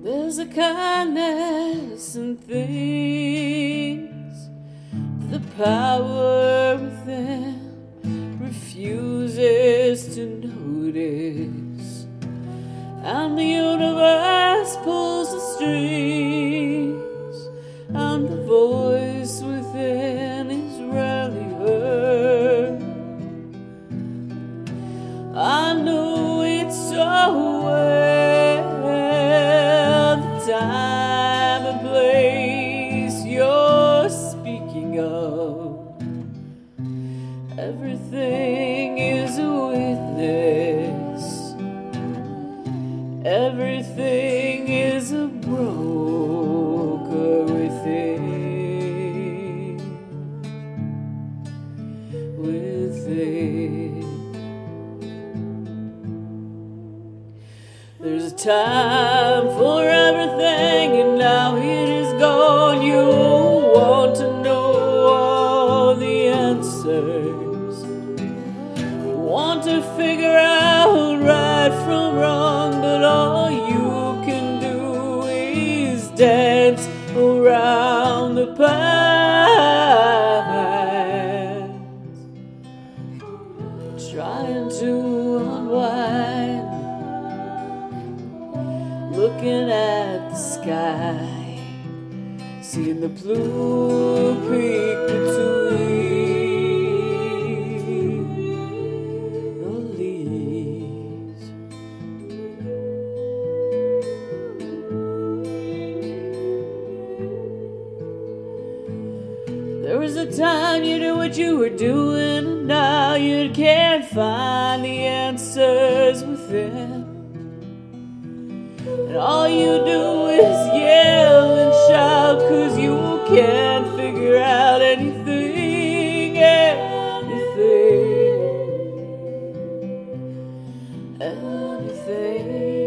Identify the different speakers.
Speaker 1: There's a kindness in things, the power within refuses to notice, and the universe pulls the strings, and the voice within is rarely heard. I know it so well, the time and place you're speaking of. Everything is a witness, everything is a broker within. There's a time for everything, and now it is gone. You want to know all the answers, you want to figure out right from wrong, but all you can do is dance around the past, trying to unwind, looking at the sky, seeing the blue peak between the leaves. There was a time you knew what you were doing, and now you can't find the answers within. And all you do is yell and shout, 'cause you can't figure out anything, anything.